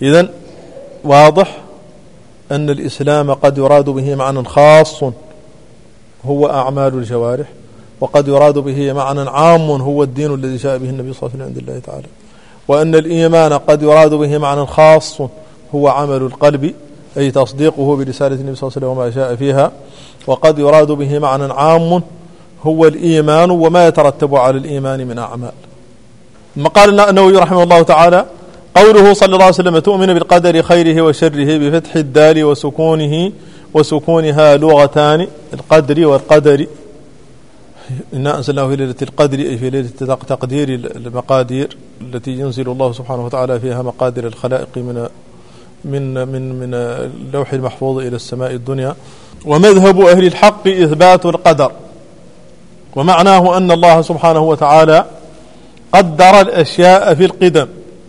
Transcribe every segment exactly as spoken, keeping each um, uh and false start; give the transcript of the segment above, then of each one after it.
إذن واضح أن الإسلام قد يراد به معنى خاص هو أعمال الجوارح، وقد يراد به معنى عام هو الدين الذي جاء به النبي صلى الله عليه وسلم عند الله تعالى، وأن الإيمان قد يراد به معنى خاص هو عمل القلب أي تصديقه برسالة النبي صلى الله عليه وسلم وما جاء فيها، وقد يراد به معنى عام هو الإيمان وما يترتب على الإيمان من أعمال. ثم قال النووي رحمه الله تعالى: قوله صلى الله عليه وسلم تؤمن بالقدر خيره وشره بفتح الدال وسكونه وسكونها لغتان، القدر والقدر، إنا أنزلناه في ليلة القدر أي في ليلة تقدير المقادير التي ينزل الله سبحانه وتعالى فيها مقادير الخلائق من من من من اللوح المحفوظ إلى السماء الدنيا. ومذهب أهل الحق إثبات القدر، ومعناه أن الله سبحانه وتعالى قدر الأشياء في القدم،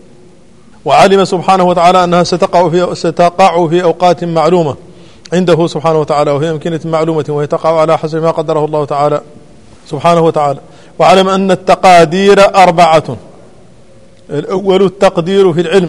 وعلم سبحانه وتعالى أنها ستقع في ستقع في أوقات معلومة عنده سبحانه وتعالى، وهي أمكنة معلومة، وهي تقع على حسب ما قدره الله تعالى سبحانه وتعالى. وعلم أن التقادير أربعة: الأول التقدير في العلم،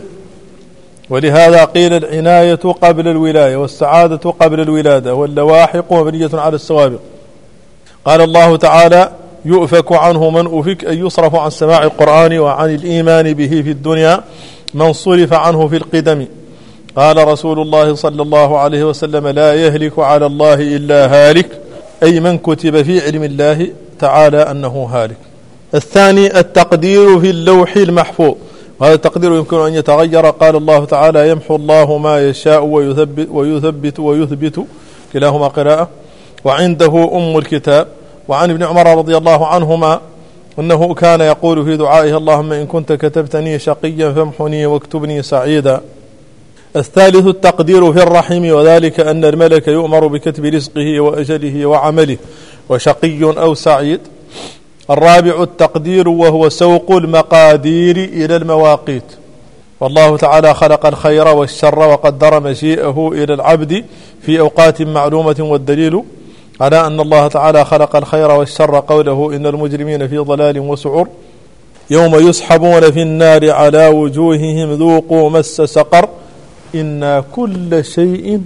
ولهذا قيل العناية قبل الولاية، والسعادة قبل الولادة، واللواحق مبنية على السوابق. قال الله تعالى: يؤفك عنه من أفك، أي يصرف عن سماع القرآن وعن الإيمان به في الدنيا من صرف عنه في القدم. قال رسول الله صلى الله عليه وسلم: لا يهلك على الله إلا هالك، أي من كتب في علم الله تعالى أنه هالك. الثاني التقدير في اللوح المحفوظ، وهذا التقدير يمكن أن يتغير. قال الله تعالى: يمحو الله ما يشاء ويثبت ويثبت ويثبت، كلاهما قراءة. وعنده أم الكتاب. وعن ابن عمر رضي الله عنهما أنه كان يقول في دعائه: اللهم إن كنت كتبتني شقيا فامحني واكتبني سعيدا. الثالث التقدير في الرحم، وذلك أن الملك يؤمر بكتب رزقه وأجله وعمله، وشقي أو سعيد. الرابع التقدير، وهو سوق المقادير إلى المواقيت، والله تعالى خلق الخير والشر وقدر مجيئه إلى العبد في أوقات معلومة. والدليل على أن الله تعالى خلق الخير والشر قوله: إن المجرمين في ضلال وسعر يوم يسحبون في النار على وجوههم ذوقوا مس سقر إنا كل شيء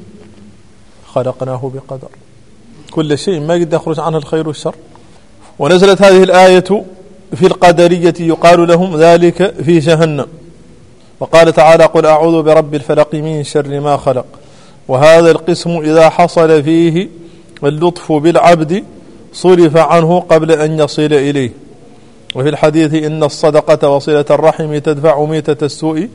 خلقناه بقدر. كل شيء ما قد يخرج عنه الخير والشر. ونزلت هذه الآية في القدرية يقال لهم ذلك في جهنم. وقال تعالى: قل أعوذ برب الفلق من شر ما خلق. وهذا القسم إذا حصل فيه اللطف بالعبد صرف عنه قبل أن يصل إليه. وفي الحديث: إن الصدقة وصلة الرحم تدفع ميتة السوء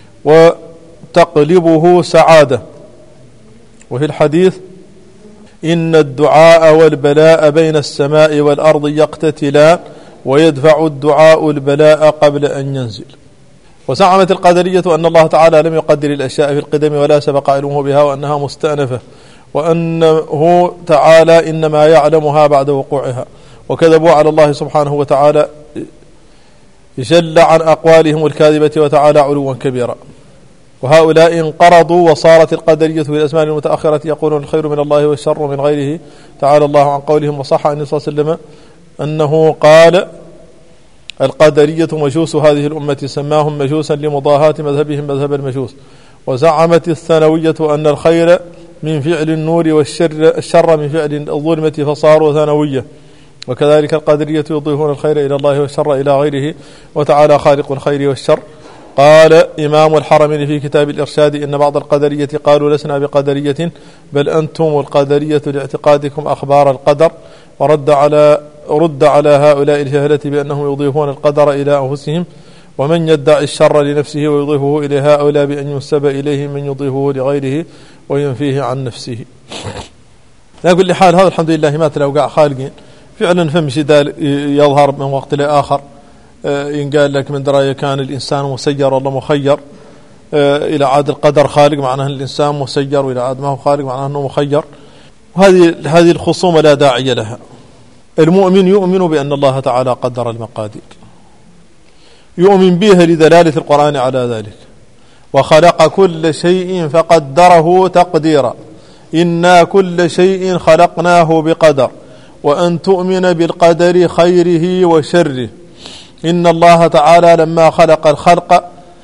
وتقلبه سعادة. وفي الحديث: إن الدعاء والبلاء بين السماء والأرض يقتتلان ويدفع الدعاء البلاء قبل أن ينزل. وزعمت القدرية أن الله تعالى لم يقدر الأشياء في القدم ولا سبق علمه بها، وأنها مستأنفة، وأنه تعالى إنما يعلمها بعد وقوعها. وكذبوا على الله سبحانه وتعالى جل عن أقوالهم الكاذبة وتعالى علوا كبيرا. وهؤلاء انقرضوا، وصارت القدرية في الأزمان المتأخرة يقولون الخير من الله والشر من غيره تعالى الله عن قولهم. وصح عن النبي صلى الله عليه وسلم أنه قال: القدرية مجوس هذه الأمة، سماهم مجوسا لمضاهاة مذهبهم مذهب المجوس. وزعمت الثانوية أن الخير من فعل النور والشر الشر من فعل الظلمة فصاروا ثانوية. وكذلك القدرية يضيفون الخير إلى الله والشر إلى غيره، وتعالى خالق الخير والشر. قال إمام الحرمين في كتاب الإرشاد: إن بعض القدرية قالوا لسنا بقدرية بل أنتم القدرية لاعتقادكم أخبار القدر. ورد على رد على هؤلاء الجهلة بأنهم يضيفون القدر إلى أنفسهم، ومن يدعي الشر لنفسه ويضيفه إليها أولى بأن ينسب إليه من يضيفه لغيره وينفيه عن نفسه. لا كل حال، هذا الحمد لله ما تلوقع خالقين فعلا. فهم جدال يظهر من وقت لآخر، ينقال لك من دراية كان الإنسان مسير والله مخير، إلى عاد القدر خالق معناه الإنسان مسير، وإلى عاد ما هو خالق معناه أنه مخير. وهذه هذه الخصومة لا داعي لها. المؤمن يؤمن بأن الله تعالى قدر المقادير، يؤمن بها لدلالة القرآن على ذلك. وخلق كل شيء فقدره تقديرا، إنا كل شيء خلقناه بقدر. وأن تؤمن بالقدر خيره وشره. إن الله تعالى لما خلق الخلق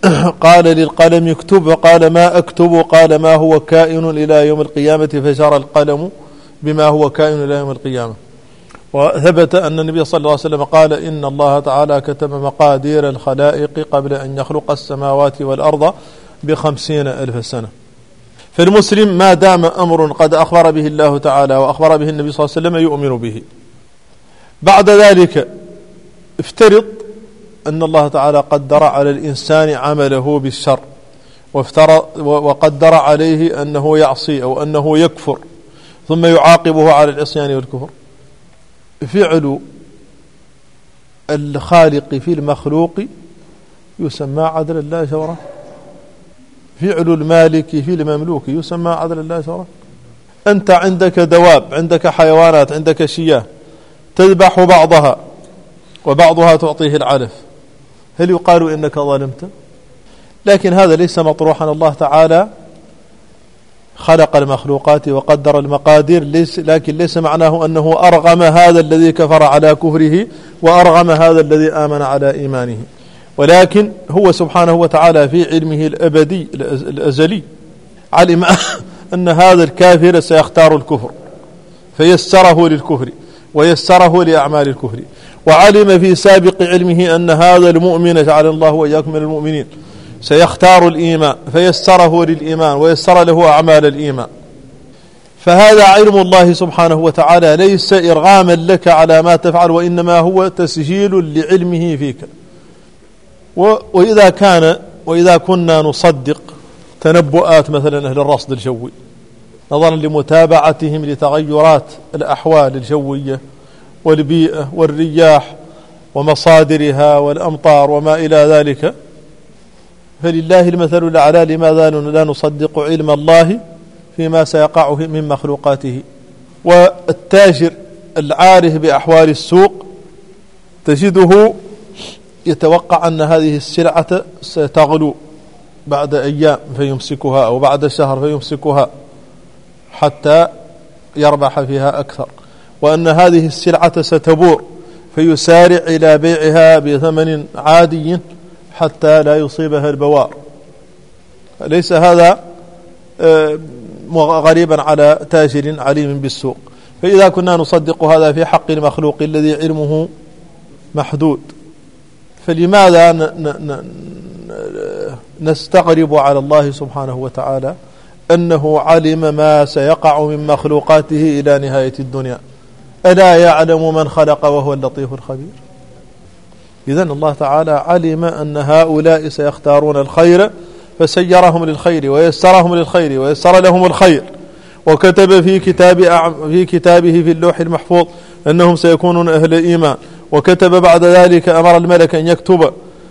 قال للقلم اكتب، وقال ما أكتب، قال ما هو كائن إلى يوم القيامة، فجرى القلم بما هو كائن إلى يوم القيامة. وثبت أن النبي صلى الله عليه وسلم قال إن الله تعالى كتب مقادير الخلائق قبل أن يخلق السماوات والأرض بخمسين ألف سنة. فالمسلم ما دام أمر قد أخبر به الله تعالى وأخبر به النبي صلى الله عليه وسلم يؤمن به. بعد ذلك افترض أن الله تعالى قدر على الإنسان عمله بالشر، وقدر عليه أنه يعصي أو أنه يكفر، ثم يعاقبه على العصيان والكفر. فعل الخالق في المخلوق يسمى عدل الله شورا، فعل المالك في المملوك يسمى عدل الله شورا. أنت عندك دواب، عندك حيوانات، عندك شياه، تذبح بعضها وبعضها تعطيه العلف، هل يقال إنك ظلمت؟ لكن هذا ليس مطروحا. الله تعالى خلق المخلوقات وقدر المقادير، ليس لكن ليس معناه أنه أرغم هذا الذي كفر على كفره وأرغم هذا الذي آمن على إيمانه، ولكن هو سبحانه وتعالى في علمه الأبدي الأزلي علم أن هذا الكافر سيختار الكفر فيسره للكفر ويسره لأعمال الكفر، وعلم في سابق علمه أن هذا المؤمن جعل الله وإياكم من المؤمنين سيختار الإيمان فيسره للإيمان ويسر له أعمال الإيمان. فهذا علم الله سبحانه وتعالى ليس إرغاما لك على ما تفعل، وإنما هو تسجيل لعلمه فيك. وإذا كان وإذا كنا نصدق تنبؤات مثلا أهل الرصد الجوي نظرا لمتابعتهم لتغيرات الأحوال الجوية والبيئة والرياح ومصادرها والأمطار وما إلى ذلك، فلله المثل الأعلى، لماذا لا نصدق علم الله فيما سيقع من مخلوقاته؟ والتاجر العارف بأحوال السوق تجده يتوقع أن هذه السلعة ستغلو بعد أيام فيمسكها، أو بعد شهر فيمسكها حتى يربح فيها أكثر، وأن هذه السلعة ستبور فيسارع إلى بيعها بثمن عادي حتى لا يصيبها البوار. ليس هذا غريبا على تاجر عليم بالسوق. فإذا كنا نصدق هذا في حق المخلوق الذي علمه محدود، فلماذا نستغرب على الله سبحانه وتعالى أنه علم ما سيقع من مخلوقاته إلى نهاية الدنيا؟ ألا يعلم من خلق وهو اللطيف الخبير؟ إذن الله تعالى علم أن هؤلاء سيختارون الخير فسيرهم للخير ويسرهم للخير ويسر لهم الخير، وكتب في كتاب في كتابه في اللوح المحفوظ أنهم سيكونون أهل إيمان، وكتب بعد ذلك أمر الملك أن يكتب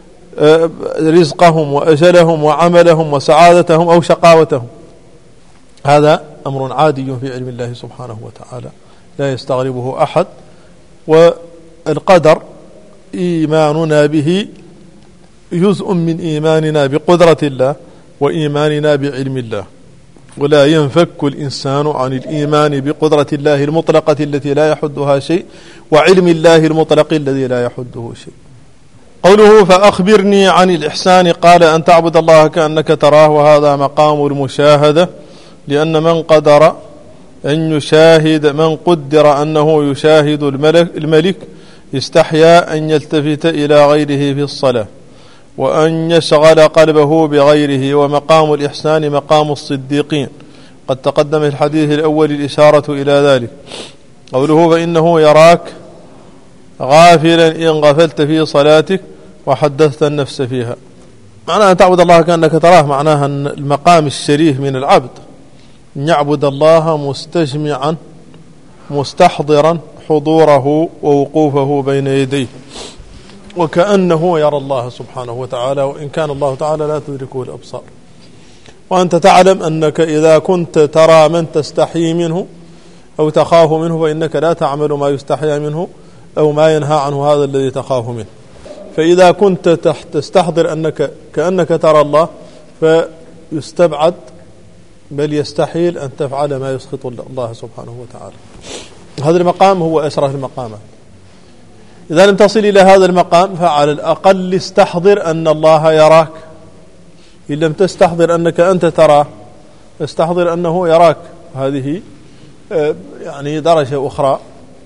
رزقهم وأجلهم وعملهم وسعادتهم أو شقاوتهم. هذا أمر عادي في علم الله سبحانه وتعالى لا يستغربه أحد. والقدر إيماننا به جزء من إيماننا بقدرة الله وإيماننا بعلم الله، ولا ينفك الإنسان عن الإيمان بقدرة الله المطلقة التي لا يحدها شيء، وعلم الله المطلق الذي لا يحده شيء. قوله فأخبرني عن الإحسان، قال أن تعبد الله كأنك تراه، وهذا مقام المشاهدة، لأن من قدر أن يشاهد من قدر أنه يشاهد الملك, الملك استحيا أن يلتفت إلى غيره في الصلاة وأن يشغل قلبه بغيره. ومقام الإحسان مقام الصديقين، قد تقدم في الحديث الأول الإشارة إلى ذلك. قوله فإنه يراك غافلا إن غفلت في صلاتك وحدثت النفس فيها. معنى أن تعبد الله كأنك تراه معناها أن المقام الشريف من العبد أن يعبد الله مستجمعا مستحضرا حضوره ووقوفه بين يديه، وكأنه يرى الله سبحانه وتعالى، وإن كان الله تعالى لا تدركه الأبصار. وأنت تعلم أنك إذا كنت ترى من تستحي منه أو تخاف منه فإنك لا تعمل ما يستحيا منه أو ما ينهى عنه هذا الذي تخاف منه. فإذا كنت تستحضر أنك كأنك ترى الله فيستبعد بل يستحيل أن تفعل ما يسخط الله سبحانه وتعالى. هذا المقام هو أشرف المقامات. إذا لم تصل إلى هذا المقام فعلى الأقل استحضر أن الله يراك إن لم تستحضر أنك أنت تراه استحضر أنه يراك. هذه يعني درجة أخرى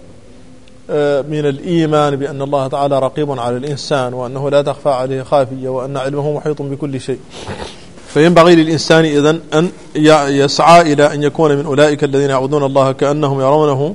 من الإيمان بأن الله تعالى رقيب على الإنسان، وأنه لا تخفى عليه خافية، وأن علمه محيط بكل شيء. فينبغي للإنسان إذن أن يسعى إلى أن يكون من أولئك الذين يعبدون الله كأنهم يرونه،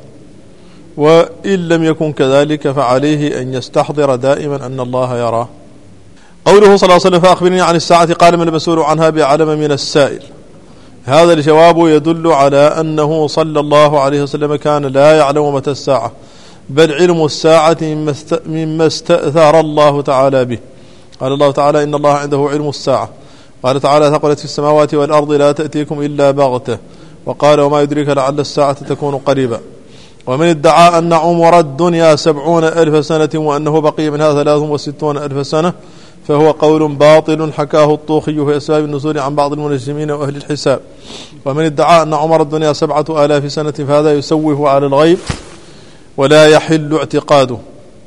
وإن لم يكن كذلك فعليه أن يستحضر دائما أن الله يراه. قوله صلى الله عليه وسلم فأخبرني عن الساعة قال من المسؤول عنها بأعلم من السائل. هذا الجواب يدل على أنه صلى الله عليه وسلم كان لا يعلم متى الساعة، بل علم الساعة مما استأثر الله تعالى به. قال الله تعالى إن الله عنده علم الساعة. قال تعالى ثقلت في السماوات والأرض لا تأتيكم إلا بغتة. وقال وما يدريك لعل الساعة تكون قريبا. ومن ادعى أن عمر الدنيا سبعون ألف سنة وأنه بقي منها ثلاث وستون ألف سنة فهو قول باطل حكاه الطوخي في أسباب النزول عن بعض المنجمين وأهل الحساب. ومن ادعى أن عمر الدنيا سبعة آلاف سنة فهذا يسوه على الغيب ولا يحل اعتقاده.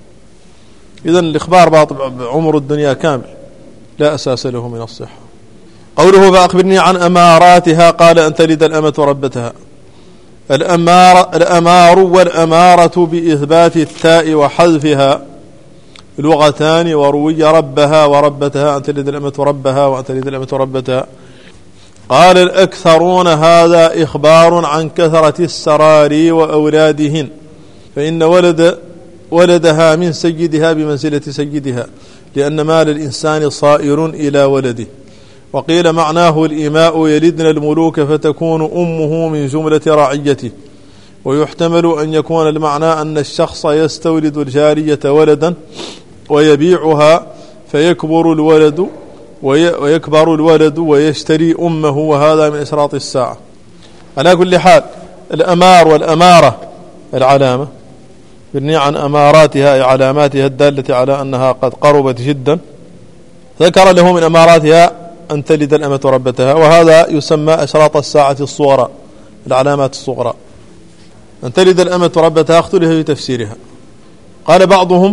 إذن الإخبار باطل عمر الدنيا كامل لا أساس له من الصحة. قوله فأخبرني عن أماراتها قال أن تلد الأمة ربتها. الأمار, الأمار والأمارة بإثبات التاء وحذفها لغتان، وروي ربها وربتها أن تلد الأمة ربها وأن تلد الأمة ربتها. قال الأكثرون هذا إخبار عن كثرة السراري وأولادهن، فإن ولد ولدها من سيدها بمنزلة سيدها، لأن مال الإنسان صائر إلى ولده. وقيل معناه الإماء يلدن الملوك فتكون أمه من جملة رعيته. ويحتمل أن يكون المعنى أن الشخص يستولد الجارية ولدا ويبيعها فيكبر الولد ويكبر الولد ويشتري أمه، وهذا من إشراط الساعة. على كل حال الأمار والأمارة العلامة بالني عن أماراتها علاماتها الدالة على أنها قد قربت جدا. ذكر له من أماراتها أن تلد الأمة ربتها، وهذا يسمى أشراط الساعة الصغرى، العلامات الصغرى. أن تلد الأمة ربتها اختلف في تفسيرها. قال بعضهم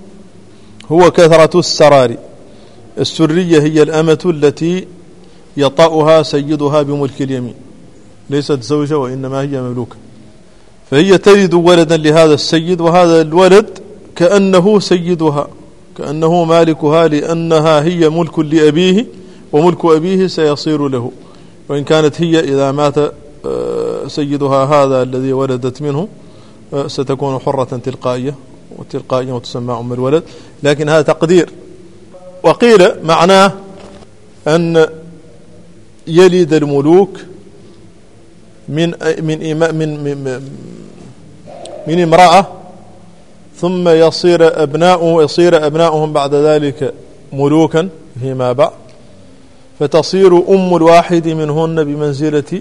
هو كثرة السرار. السرية هي الأمة التي يطأها سيدها بملك اليمين، ليست زوجة وإنما هي مملوكة، فهي تلد ولدا لهذا السيد، وهذا الولد كأنه سيدها كأنه مالكها، لأنها هي ملك لأبيه وملك أبيه سيصير له. وإن كانت هي إذا مات سيدها هذا الذي ولدت منه ستكون حرة تلقائية، والتلقائية تسمى أم الولد، لكن هذا تقدير. وقيل معناه أن يلد الملوك من من من من, من امرأة، ثم يصير أبناؤه يصير أبناؤهم بعد ذلك ملوكا فيما بعد، فتصير أم الواحد منهن بمنزلة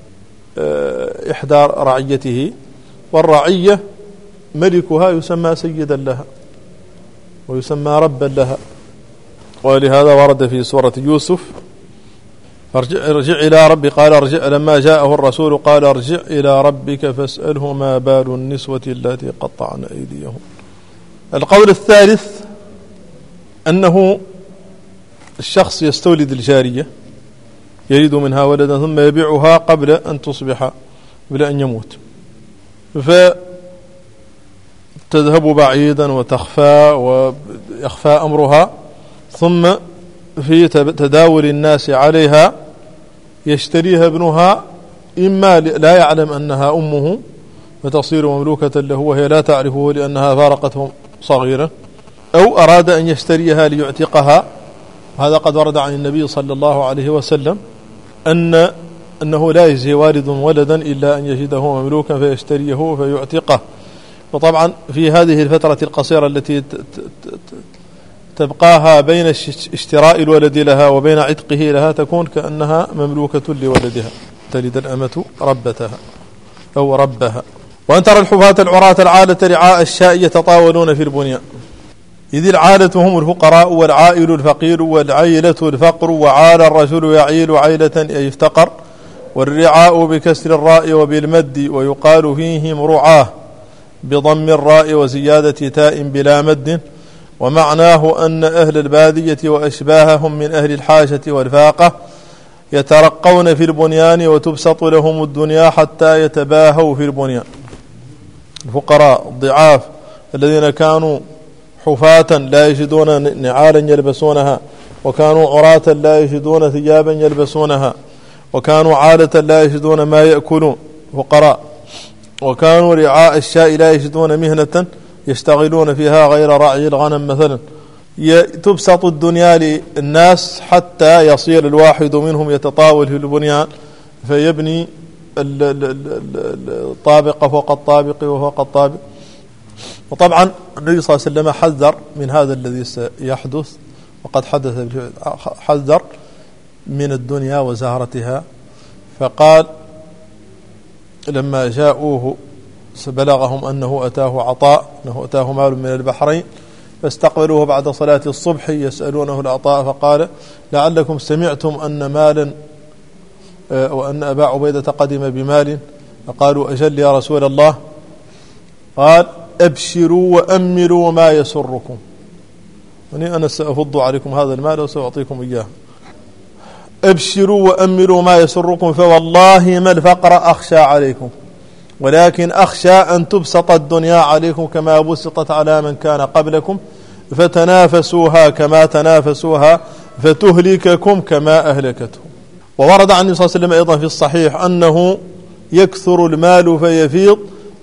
إحدى رعيته، والرعية ملكها يسمى سيدا لها ويسمى ربا لها. ولهذا ورد في سورة يوسف ارجع, ارجع إلى ربي قال ارجع، لما جاءه الرسول قال ارجع إلى ربك فاسأله ما بال النسوة التي قطعن أيديهم. القول الثالث أنه الشخص يستولد الجارية يريد منها ولدا ثم يبيعها قبل أن تصبح قبل أن يموت، فتذهب بعيدا وتخفى ويخفى أمرها، ثم في تداول الناس عليها يشتريها ابنها، إما لا يعلم أنها أمه فتصير مملوكة له وهي لا تعرفه لأنها فارقته صغيرة، أو أراد أن يشتريها ليعتقها. هذا قد ورد عن النبي صلى الله عليه وسلم أن أنه لا يجزي والد ولدا إلا أن يجده مملوكا فيشتريه فيعتقه. وطبعا في هذه الفترة القصيرة التي تبقاها بين اشتراء الولد لها وبين عتقه لها تكون كأنها مملوكة لولدها، تلد الأمة ربتها أو ربها. وأن ترى الحفاة العراة العالة رعاء الشاء يتطاولون في البنيان، إذ العالة هم الفقراء والعائل الفقير والعيلة الفقر، وعال الرجل يعيل عيلة أي افتقر. والرعاء بكسر الراء وبالمد، ويقال فيهم رعاه بضم الراء وزيادة تاء بلا مد. ومعناه أن أهل البادية وأشباههم من أهل الحاجة والفاقة يترقون في البنيان وتبسط لهم الدنيا حتى يتباهوا في البنيان. الفقراء الضعاف الذين كانوا حفاة لا يجدون نعالا يلبسونها، وكانوا عراة لا يجدون ثيابا يلبسونها، وكانوا عالة لا يجدون ما يأكلون فقراء، وكانوا رعاء الشاء لا يجدون مهنة يشتغلون فيها غير رعي الغنم مثلا. تبسط الدنيا للناس حتى يصير الواحد منهم يتطاول في البنيان فيبني الطابق فوق الطابق وفوق الطابق. وطبعا النبي صلى الله عليه وسلم حذر من هذا الذي سيحدث، وقد حدث، حذر من الدنيا وزهرتها، فقال لما جاءوه بلغهم أنه أتاه عطاء، أنه أتاه مال من البحرين، فاستقبلوه بعد صلاة الصبح يسألونه العطاء، فقال لعلكم سمعتم أن مالا وأن أبا عبيدة قدم بمال، فقالوا أجل يا رسول الله. قال أبشروا وأملوا ما يسركم، يعني أنا سأفض عليكم هذا المال وسأعطيكم إياه. أبشروا وأملوا ما يسركم فوالله ما الفقر أخشى عليكم، ولكن أخشى أن تبسط الدنيا عليكم كما بسطت على من كان قبلكم، فتنافسوها كما تنافسوها فتهلككم كما أهلكتهم. وورد عن النبي صلى الله عليه وسلم أيضا في الصحيح أنه يكثر المال فيفيض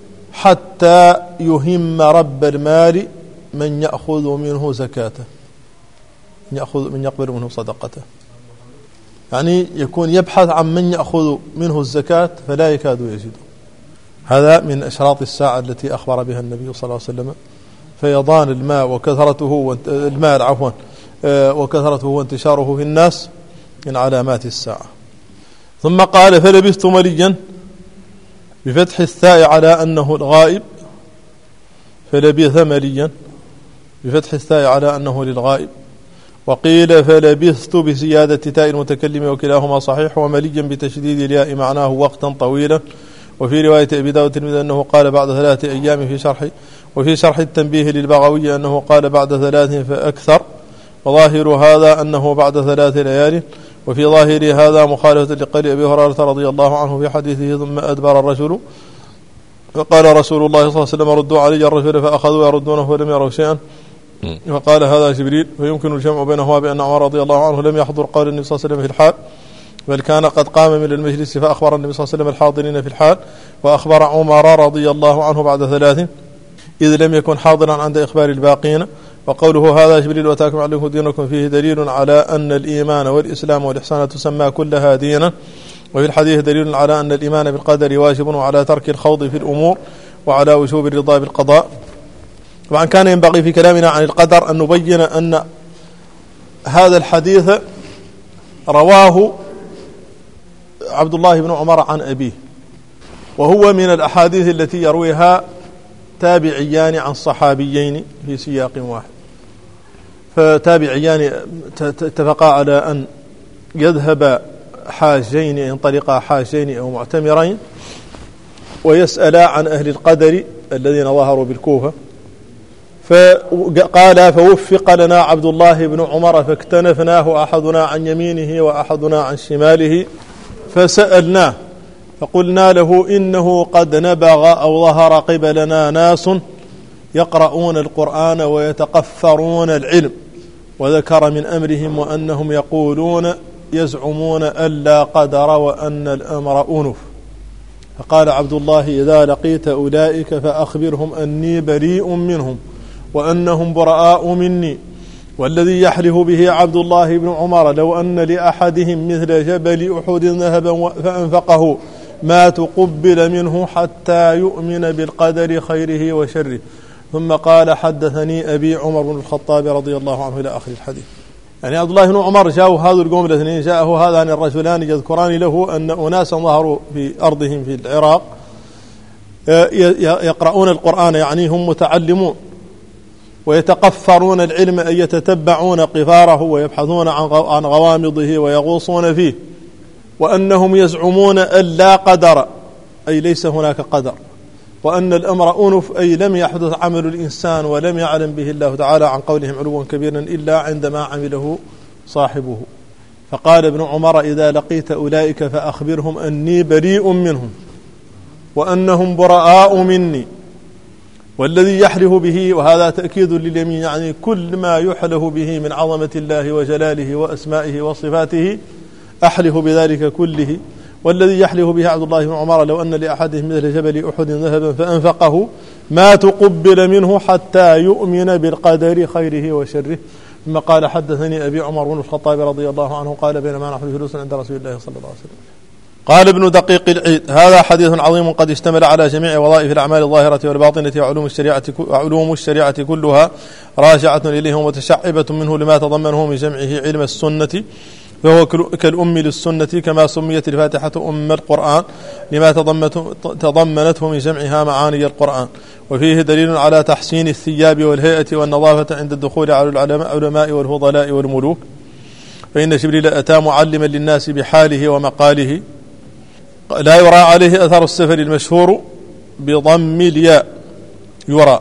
حتى يهم رب المال من يأخذ منه زكاته، من يأخذ من يقبل منه صدقته، يعني يكون يبحث عن من يأخذ منه الزكاة فلا يكاد يجده. هذا من أشراط الساعة التي أخبر بها النبي صلى الله عليه وسلم، فيضان الماء وكثرته المال عفوا وكثرته وانتشاره في الناس من علامات الساعة. ثم قال فلبثت مليا بفتح الثاء على أنه الغائب، فلبث مليا بفتح الثاء على أنه للغائب، وقيل فلبثت بزيادة تاء المتكلم وكلاهما صحيح، ومليا بتشديد الياء معناه وقتا طويلا. وفي رواية أبي داود الترمذي أنه قال بعد ثلاثة أيام في شرح، وفي شرح التنبيه للبغوي أنه قال بعد ثلاث فأكثر، وظاهر هذا أنه بعد ثلاث ليال. وفي ظاهر هذا مخالفة لقول أبي هريرة رضي الله عنه في حديثه ثم أدبر الرجل، فقال رسول الله صلى الله عليه وسلم ردوا علي الرجل فأخذوا يردونه ولم يروا شيئا، فقال هذا جبريل. فيمكن الجمع بينهما بأن عمر رضي الله عنه لم يحضر قول النبي صلى الله عليه وسلم في الحال، بل كان قد قام من المجلس فأخبر النبي صلى الله عليه وسلم الحاضرين في الحال، وأخبر عمر رضي الله عنه بعد ثلاث إذ لم يكن حاضرا عند إخبار الباقين. وقوله هذا جبريل وتاكم عليكم دينكم فيه دليل على أن الإيمان والإسلام والإحسان تسمى كلها دينا. وفي الحديث دليل على أن الإيمان بالقدر واجب، وعلى ترك الخوض في الأمور، وعلى وجوب الرضا بالقضاء. طبعا كان ينبغي في كلامنا عن القدر أن نبين أن هذا الحديث رواه عبد الله بن عمر عن أبيه، وهو من الأحاديث التي يرويها تابعيان عن صحابيين في سياق واحد، فتابعيان اتفقا على أن يذهب حاجين، ينطلقا حاجين أو معتمرين، ويسألا عن أهل القدر الذين ظهروا بالكوفة، فقال فوفق لنا عبد الله بن عمر فاكتنفناه أحدنا عن يمينه وأحدنا عن شماله فسألناه فقلنا له إنه قد نبغ أو ظهر قبلنا ناس يقرؤون القرآن ويتقفرون العلم، وذكر من أمرهم وأنهم يقولون يزعمون أن لا قدر وأن الأمر أنف. فقال عبد الله إذا لقيت أولئك فأخبرهم أني بريء منهم وأنهم براء مني، والذي يحلف به عبد الله بن عمر لو أن لأحدهم مثل جبل أحد ذهبا فأنفقه ما تقبل منه حتى يؤمن بالقدر خيره وشره. ثم قال حدثني أبي عمر بن الخطاب رضي الله عنه إلى آخر الحديث. يعني عبد الله بن عمر جاءوا هذا القوم الاثنين، جاءه هذان الرجلان يذكران له أن أناسا ظهروا في أرضهم في العراق يقرؤون القرآن، يعني هم متعلمون، ويتقفرون العلم أي يتتبعون قفاره ويبحثون عن غوامضه ويغوصون فيه، وأنهم يزعمون أن لا قدر أي ليس هناك قدر، وأن الأمر أنف أي لم يحدث عمل الإنسان ولم يعلم به الله تعالى عن قولهم علوا كبيرا إلا عندما عمله صاحبه. فقال ابن عمر إذا لقيت أولئك فأخبرهم أني بريء منهم وأنهم براء مني. والذي يحلف به، وهذا تأكيد لليمين، يعني كل ما يحلف به من عظمة الله وجلاله وأسمائه وصفاته أحلف بذلك كله. والذي يحلف به عبد الله بن عمر لو أن لأحدهم مثل جبل أحد ذهبا فأنفقه ما تقبل منه حتى يؤمن بالقدر خيره وشره. ثم قال حدثني أبي عمر بن الخطاب رضي الله عنه قال بينما نحن جلوس عند رسول الله صلى الله عليه وسلم. قال ابن دقيق العيد هذا حديث عظيم قد اشتمل على جميع وظائف الأعمال الظاهرة والباطنة وعلوم الشريعة, وعلوم الشريعة كلها راجعة إليه ومتشعبة منه لما تضمنه من جمعه علم السنة، فهو كالأم للسنة كما سميت الفاتحة أم القرآن لما تضمنته من جمعها معاني القرآن. وفيه دليل على تحسين الثياب والهيئة والنظافة عند الدخول على العلماء والفضلاء والملوك، فإن جبريل أتى معلما للناس بحاله ومقاله. لا يرى عليه أثر السفر المشهور بضم الياء يرى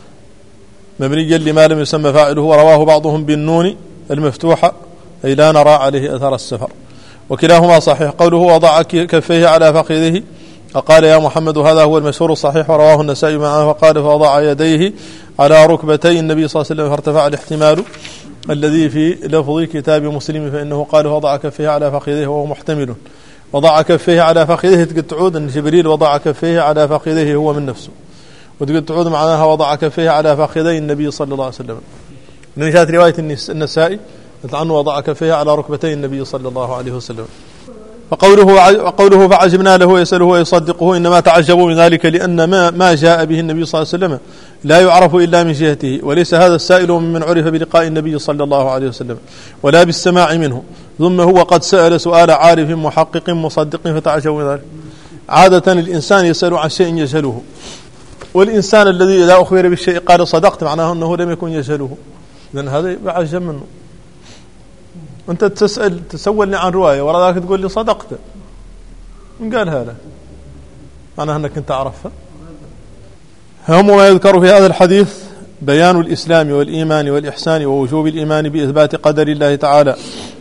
مبنيا لما لم يسمى فاعله، ورواه بعضهم بالنون المفتوحة أي لا نرى عليه أثر السفر، وكلاهما صحيح. قوله وضع كفيه على فخذه فقال يا محمد هذا هو المشهور الصحيح، ورواه النسائي معه فقال فوضع يديه على ركبتي النبي صلى الله عليه وسلم فارتفع الاحتمال الذي في لفظ كتاب مسلم، فإنه قال وضع كفيه على فخذه وهو محتمل. وضع كفيه على فخذه تقد تعود أن جبريل وضع كفيه على فخذه هو من نفسه، وتقد تعود معناها وضع كفيه على فخذي النبي صلى الله عليه وسلم. من جاءت رواية النسائي عنه وضع كفيه على ركبتي النبي صلى الله عليه وسلم. وقوله, وقوله فعجبنا له يسأله ويصدقه إنما تعجبوا من ذلك لأن ما, ما جاء به النبي صلى الله عليه وسلم لا يعرف إلا من جهته، وليس هذا السائل ممن عرف بلقاء النبي صلى الله عليه وسلم ولا بالسماع منه، ثم هو قد سأل سؤال عارف محقق مصدق فتعجبوا من ذلك. عادة الإنسان يسأل عن شيء يجهله، والإنسان الذي إذا أخبر بالشيء قال صدقت معناه أنه لم يكن يجهله، لأن هذا بعجب منه. أنت تسأل تسولني عن رواية ورا ذاك تقول لي صدقت، من قالها لك؟ معناها أنك أنت عرفها. هم ما يذكر في هذا الحديث بيان الإسلام والإيمان والإحسان ووجوب الإيمان بإثبات قدر الله تعالى.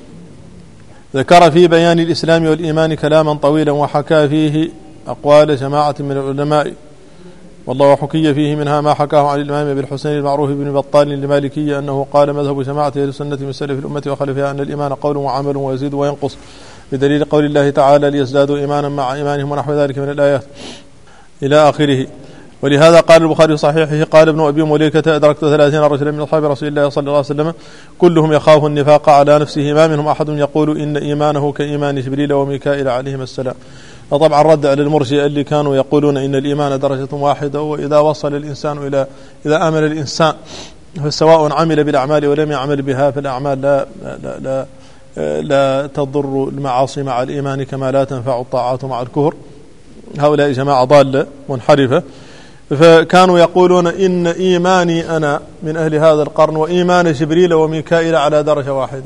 ذكر في بيان الإسلام والإيمان كلاما طويلا وحكى فيه أقوال جماعة من العلماء، والله حكي فيه منها ما حكاه عن الإمام أبي الحسين المعروف بن بطال المالكي أنه قال مذهب جماعة أهل السنة من سلف الأمة وخلفها أن الإيمان قول وعمل ويزيد وينقص بدليل قول الله تعالى ليزدادوا إيمانا مع إيمانهم ونحو ذلك من الآيات إلى آخره. ولهذا قال البخاري صحيحه قال ابن أبي مليكة أدركت ثلاثين رجلا من أصحاب رسول الله صلى الله عليه وسلم كلهم يخاف النفاق على نفسه، ما منهم أحد يقول إن إيمانه كإيمان جبريل وميكائيل عليهم السلام. وطبعا رد على المرجئة اللي كانوا يقولون إن الإيمان درجة واحدة، وإذا وصل الإنسان إلى إذا آمن الإنسان فسواء عمل بالأعمال ولم يعمل بها، فالأعمال لا لا لا, لا, لا تضر المعاصي مع الإيمان كما لا تنفع الطاعات مع الكفر. هؤلاء جماعة ضالة منحرفة، فكانوا يقولون إن إيماني أنا من أهل هذا القرن وإيمان جبريل وميكائيل على درجة واحدة.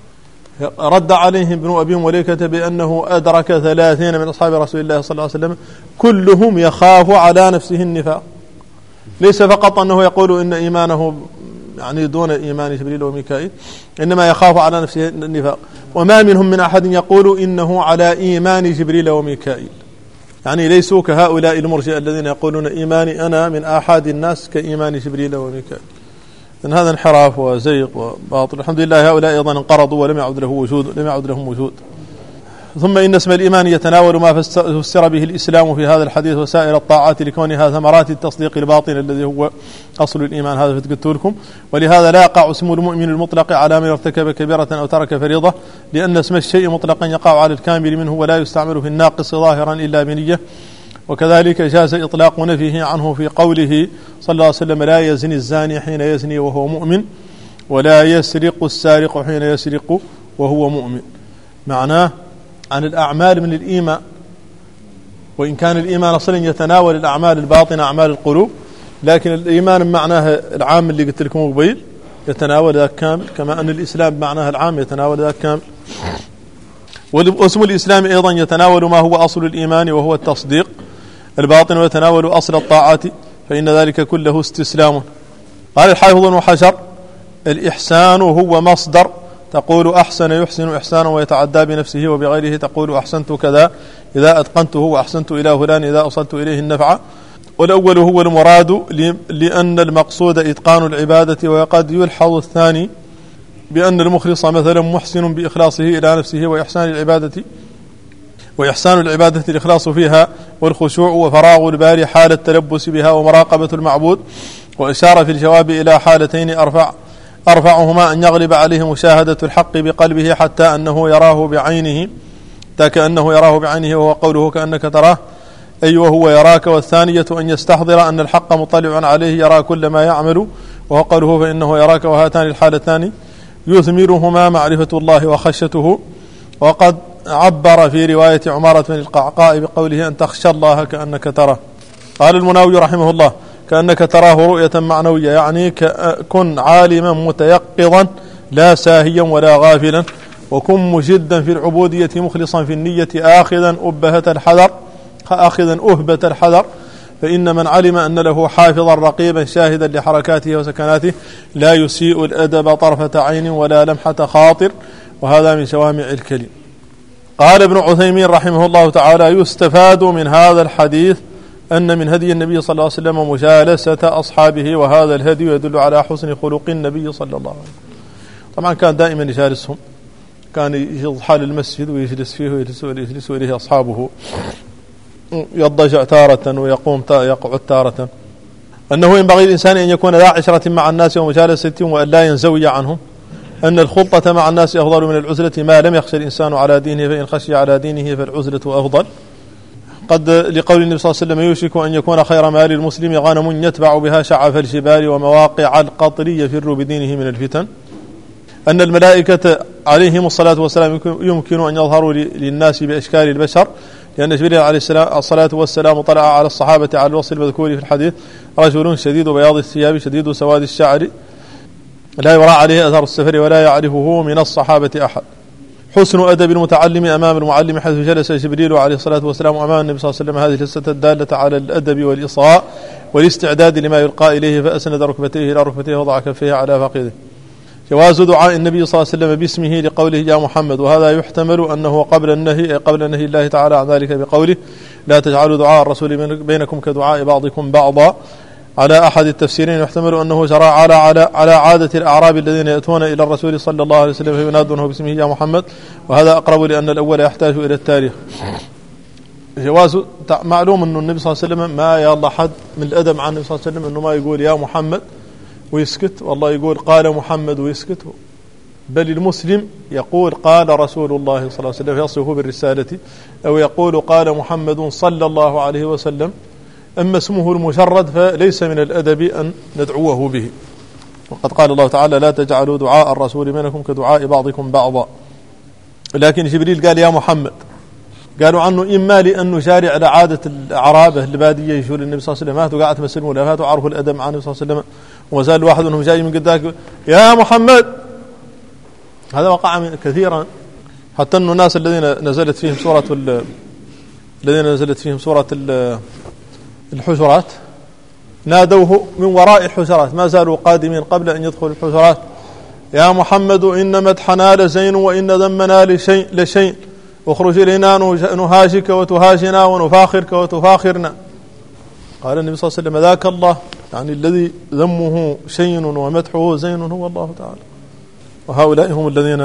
رد عليهم ابن أبي مليكة بأنه أدرك ثلاثين من أصحاب رسول الله صلى الله عليه وسلم كلهم يخاف على نفسه النفاق، ليس فقط أنه يقول إن إيمانه يعني دون إيمان جبريل وميكائيل، إنما يخاف على نفسه النفاق. وما منهم من أحد يقول إنه على إيمان جبريل وميكائيل، يعني ليسوا كهؤلاء المرجئة الذين يقولون إيماني أنا من آحاد الناس كإيمان جبريل وميكائيل. إن هذا انحراف وزيغ وباطل. الحمد لله هؤلاء أيضا انقرضوا ولم يعد له وجود لم يعد لهم وجود. ثم إن اسم الإيمان يتناول ما فسر به الإسلام في هذا الحديث وسائر الطاعات لكونها ثمرات التصديق الباطن الذي هو أصل الإيمان، هذا فتقلت لكم. ولهذا لا يقع اسم المؤمن المطلق على من ارتكب كبيرة أو ترك فريضة، لأن اسم الشيء مطلقا يقع على الكامل منه ولا يستعمل في الناقص ظاهرا إلا بنية. وكذلك جاز إطلاق نفيه عنه في قوله صلى الله عليه وسلم لا يزني الزاني حين يزني وهو مؤمن ولا يسرق السارق حين يسرق وهو مؤمن. معناه عن الأعمال من الإيمان، وإن كان الإيمان أصلا يتناول الأعمال الباطنة أعمال القلوب، لكن الإيمان معناه العام اللي قلت لكم قبيل يتناول ذاك كامل، كما أن الإسلام معناه العام يتناول ذاك كامل. واسم الإسلام أيضا يتناول ما هو أصل الإيمان وهو التصديق، الباطن ويتناول أصل الطاعات فإن ذلك كله استسلام. قال الحافظ ابن حجر: الإحسان هو مصدر، تقول أحسن يحسن إحسانا ويتعدى بنفسه، وبغيره تقول أحسنت كذا إذا أتقنته وأحسنت إلى فلان إذا أوصلت إليه النفع. والأول هو المراد لأن المقصود إتقان العبادة، وقد يلحظ الثاني بأن المخلص مثلا محسن بإخلاصه إلى نفسه وإحسان العبادة وإحسان العبادة الإخلاص فيها والخشوع وفراغ البال حال التلبس بها ومراقبة المعبود. وإشار في الجواب إلى حالتين أرفع أرفعهما أن يغلب عليه مشاهدة الحق بقلبه حتى أنه يراه بعينه كأنه يراه بعينه، وهو قوله كأنك تراه أي وهو يراك. والثانية أن يستحضر أن الحق مطلع عليه يرى كل ما يعمل، وهو قوله فإنه يراك. وهاتان الحالتان يثمرهما معرفة الله وخشيته. وقد عبر في رواية عمارة بن القعقاع بقوله أن تخشى الله كأنك تراه. قال المناوي رحمه الله: كأنك تراه رؤية معنوية، يعني كن عالما متيقظا لا ساهيا ولا غافلا، وكن مجدا في العبودية مخلصا في النية آخذا أبهة الحذر آخذا أهبة الحذر، فإن من علم أن له حافظا رقيبا شاهدا لحركاته وسكناته لا يسيء الأدب طرفة عين ولا لمحة خاطر، وهذا من شوامع الكلم. قال ابن عثيمين رحمه الله تعالى: يستفاد من هذا الحديث أن من هدي النبي صلى الله عليه وسلم مجالسة أصحابه، وهذا الهدي يدل على حسن خلق النبي صلى الله عليه وسلم. طبعا كان دائما يجالسهم، كان يضحى للمسجد ويجلس فيه ويجلس إليه أصحابه، يضجع تارة ويقوم يقعد تارة. أنه ينبغي الإنسان أن يكون ذا عشرة مع الناس ومجالستهم وأن لا ينزوي عنهم، أن الخلطة مع الناس أفضل من العزلة ما لم يخشى الإنسان على دينه، فإن خشي على دينه فالعزلة أفضل. قد لقول النبي صلى الله عليه وسلم: يوشك أن يكون خير مال المسلم غنم يتبع بها شعف الجبال ومواقع القطر يفر بدينه من الفتن. أن الملائكة عليهم الصلاة والسلام يمكن أن يظهروا للناس بأشكال البشر، لأن جبريل عليه الصلاة والسلام طلع على الصحابة على الوصف المذكور في الحديث: رجل شديد بياض الثياب شديد سواد الشعر لا يرى عليه أثر السفر ولا يعرفه من الصحابة أحد. حسن أدب المتعلم أمام المعلم، حيث جلس جبريل عليه الصلاة والسلام أمام النبي صلى الله عليه وسلم، هذه الجلسة الدالة على الأدب والإصغاء والاستعداد لما يلقى إليه، فأسند ركبتيه إلى ركبتيه وضع كفيه على فخذه. جواز دعاء النبي صلى الله عليه وسلم باسمه لقوله يا محمد، وهذا يحتمل أنه قبل النهي قبل نهي الله تعالى عن ذلك بقوله لا تجعلوا دعاء الرسول بينكم كدعاء بعضكم بعضا. على أحد التفسيرين يحتمل أنه جرى على على على عادة الأعراب الذين يأتون إلى الرسول صلى الله عليه وسلم فينادونه باسمه يا محمد، وهذا أقرب لأن الأول يحتاج إلى التاريخ. جواز معلوم أن النبي صلى الله عليه وسلم ما يلا حد من الأدب عن النبي صلى الله عليه وسلم أنه ما يقول يا محمد ويسكت، والله يقول قال محمد ويسكت، بل المسلم يقول قال رسول الله صلى الله عليه وسلم يصفه بالرسالة، أو يقول قال محمد صلى الله عليه وسلم. أما اسمه المجرد فليس من الأدب أن ندعوه به، وقد قال الله تعالى لا تجعلوا دعاء الرسول بينكم كدعاء بعضكم بعضا. لكن جبريل قال يا محمد، قالوا عنه إما لأنه جاري على عادة العرابة البادية يشور النبي صلى الله عليه وسلم هاتوا قاعد تمسلموا لا هاتوا عرفوا الأدب مع النبي صلى الله عليه وسلم، وما زال واحد منهم جاي من قداك يا محمد. هذا وقع كثيرا، حتى أن الناس الذين نزلت فيهم سورة الذين نزلت فيهم سورة الحجرات نادوه من وراء الحجرات، ما زالوا قادمين قبل أن يدخلوا الحجرات يا محمد إن مدحنا لزين وإن ذمنا لشيء لشيء اخرج إلينا نهاجك وتهاجنا ونفاخرك وتفاخرنا. قال النبي صلى الله عليه وسلم ذاك الله، يعني الذي ذمه شيء ومدحه زين هو الله تعالى. وهؤلاء هم الذين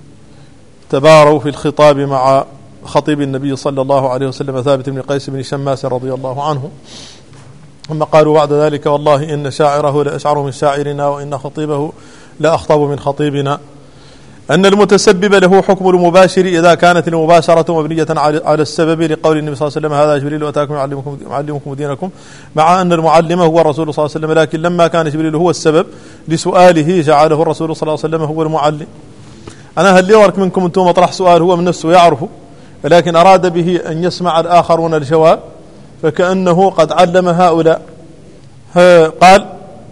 تباروا في الخطاب مع خطيب النبي صلى الله عليه وسلم ثابت بن قيس بن شماس رضي الله عنه، ثم قالوا بعد ذلك والله إن شاعره لأشعر من شاعرنا وإن خطيبه لأخطب من خطيبنا. أن المتسبب له حكم المباشر إذا كانت المباشرة مبنية على السبب، لقول النبي صلى الله عليه وسلم هذا جبريل أتاكم يعلمكم, يعلمكم دينكم، مع أن المعلم هو الرسول صلى الله عليه وسلم، لكن لما كان جبريل هو السبب لسؤاله جعله الرسول صلى الله عليه وسلم هو المعلم. أنا هل يورك منكم أنتم مطرح سؤال هو من نفسه يعرفه، ولكن أراد به أن يسمع الآخرون الجواب، فكأنه قد علم هؤلاء. قال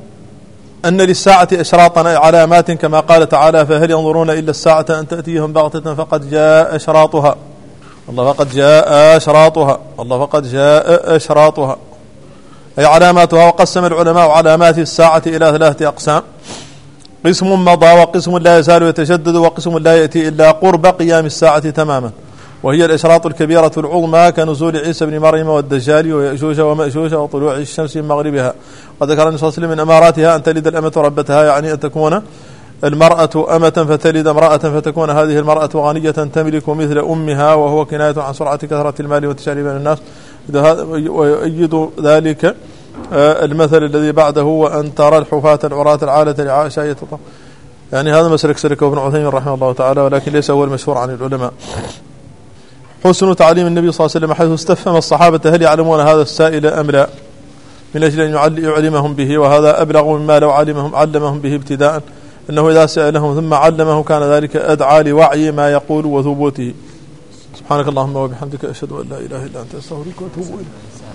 أن للساعة أشراطا علامات كما قال تعالى فهل ينظرون إلا الساعة أن تأتيهم بغتة فقد جاء أشراطها. الله فقد جاء أشراطها الله فقد جاء أشراطها أي علاماتها. وقسم العلماء علامات الساعة إلى ثلاثة أقسام: قسم مضى، وقسم لا يزال يتشدد، وقسم لا يأتي إلا قرب قيام الساعة تماما، وهي الإشراط الكبيرة العظمى كنزول عيسى بن مريم والدجال ويأجوج ومأجوج وطلوع الشمس من مغربها. وذكر النبي صلى الله عليه وسلم من أماراتها أن تلد الأمة ربتها، يعني أن تكون المرأة أمة فتلد امرأة فتكون هذه المرأة غنية تملك مثل أمها، وهو كناية عن سرعة كثرة المال وانتشاره بين الناس. ويؤيد ذلك المثل الذي بعده: وأن ترى الحفاة العراة العالة العاشية. يعني هذا مسلك سلكه ابن عثيمين رحمه الله تعالى، ولكن ليس هو المشهور عن العلماء. حسن تعليم النبي صلى الله عليه وسلم حيث استفهم الصحابة هل يعلمون هذا السائل أم لا، من أجل أن يعلمهم به، وهذا أبلغ مما لو علمهم علمهم به ابتداء، إنه إذا سألهم ثم علمه كان ذلك أدعى لوعي ما يقول وثبوته. سبحانك اللهم وبحمدك أشهد أن لا إله إلا أنت أستغفرك وأتوب إليك.